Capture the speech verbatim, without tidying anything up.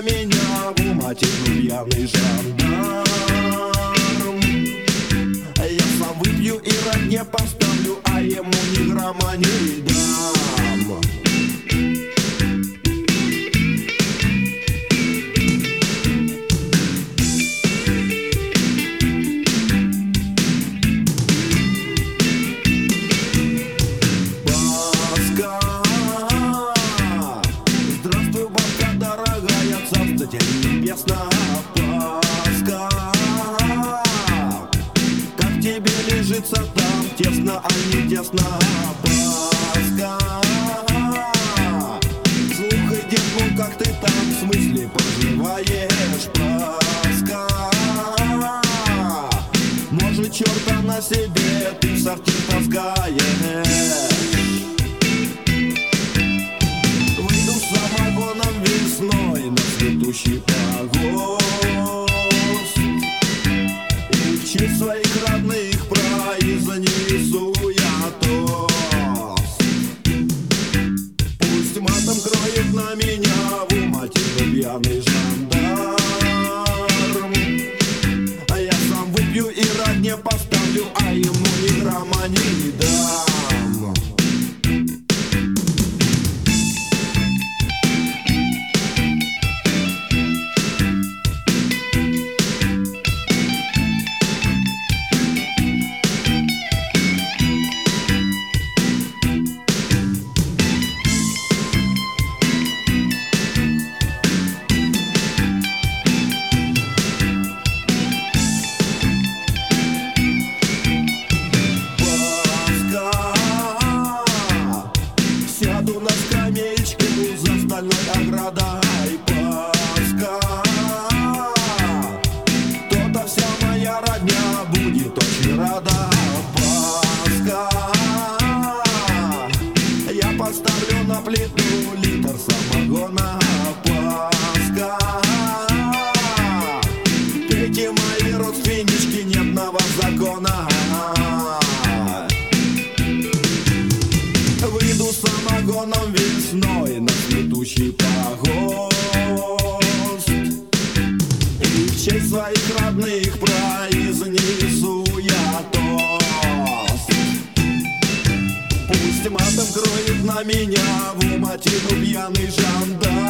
меня в уматину пьяный жандарм. Я сам выпью и родне поставлю, а ему ни грамма не дам. Небесная Пасха, как тебе лежится там, тесно, а не тесно, Пасха. Слухай, дед, ну как ты там, в смысле поживаешь, Пасха? Может, черта на себе ты в сортир таскаешь? Выйду с самогоном весной на цветущий погост и в честь своих родных произнесу я тост. Пусть матом кроет на меня в уматину пьяный жандарм, а я сам выпью и родне поставлю, а ему ни грамма не дам. Сяду на скамеечку за стальной оградой, Пасха. То-то вся моя родня будет очень рада, Пасха. Я поставлю на плиту литр самогона, Пасха. Пейте, мои родственнички, нет на вас закона. Выйду с самогоном весной на цветущий погост и в честь своих родных произнесу я тост. Пусть матом кроет на меня в уматину пьяный жандарм,